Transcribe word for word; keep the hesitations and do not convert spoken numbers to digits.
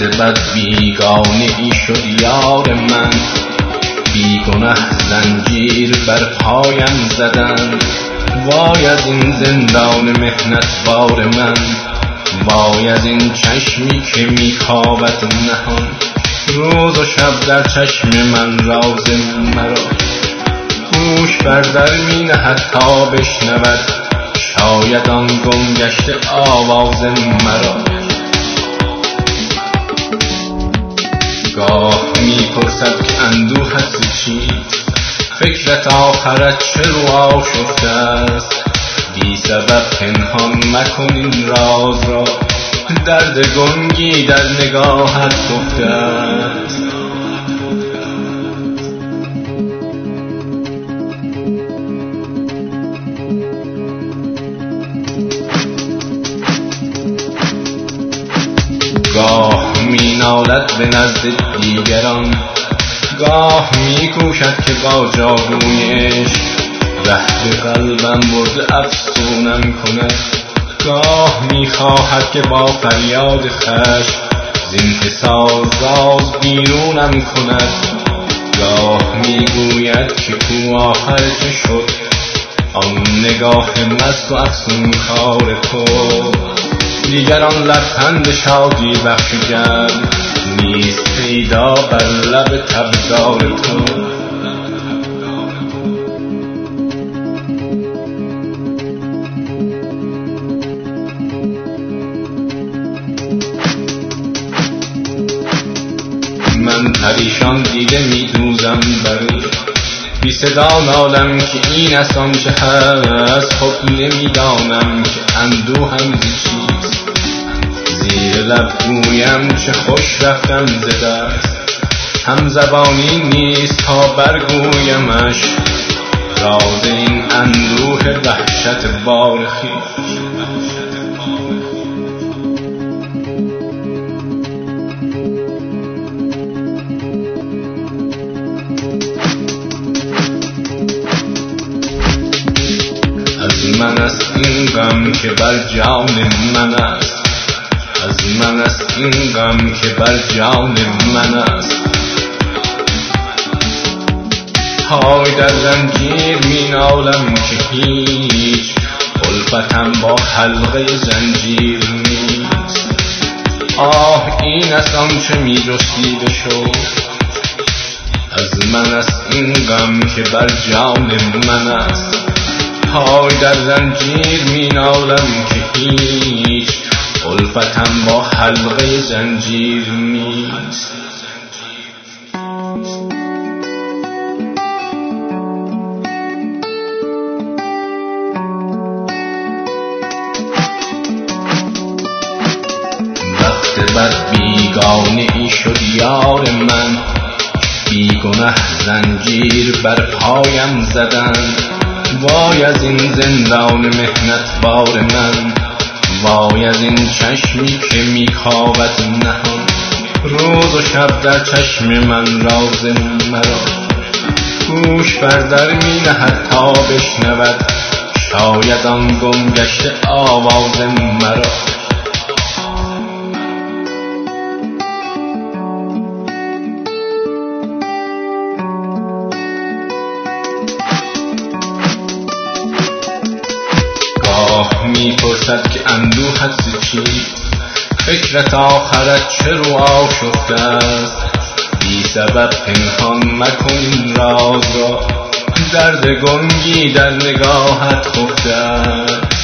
بد بیگانه ای شد یار من، بی گناه زنجیر بر پایم زدن. وای از این زندان محنت بار من، وای از این چشمی که میکاود نهان. روز و شب در چشم من راز مرا، گوش بر در می نهد تا بشنود شاید آن گم گشته آواز مرا. گاه می پرسد که اندوهت چیست، فکرت آخرت چه رو آشفته است. بی سبب پنهان مکن این راز را، درد گنگی در نگاهت خفته است. گاه می نالد به نزد دیگران، گاه می کوشد که با جادوی عشق ره به قلبم برده افسونم کند. گاه می خواهد که با فریاد خشم زین حصار راز بیرونم کند. گاه می گوید که کو آخر چه شد آن نگاه مست و افسون کار تو. دیگران لبخند شادی بخشیدن نیست پیدا بر لب تبدار تو. من پریشان دیده می دوزم بر بی صدا نالم که این است آنچه هست. خود نمیدانم که اندوهم زی چیست، زیر لب گویم چه خوش رفتم ز دست. هم زبانی نیست تا برگویمش راز این اندوه وحشت بار خویش. از من است این غم که بر جان من است، از من است این غم که بر جان من است. های در زنجیر می نالم که هیچ الفتم با حلقه زنجیر نیست. آه این است آنچه می جستیده شد، از من است این غم که بر جان من است. های در زنجیر می نالم که هیچ الفتم با حلقه زنجیر نیست. وقت بد بیگانه ای شد یار من، بی گناه زنجیر بر پایم زدن. وای از این زندان محنت بار من، وای از این چشمی که میکاود نهان. روز و شب در چشم من راز مرا، گوش بر در می نهد تا بشنود شاید آن گم گشته آواز مرا. می پرسد که اندوهت چیست، فکرت آخرت چه رو آشفته است. بی سبب پنهان مکن این راز را، درد گنگی در نگاهت خفته است.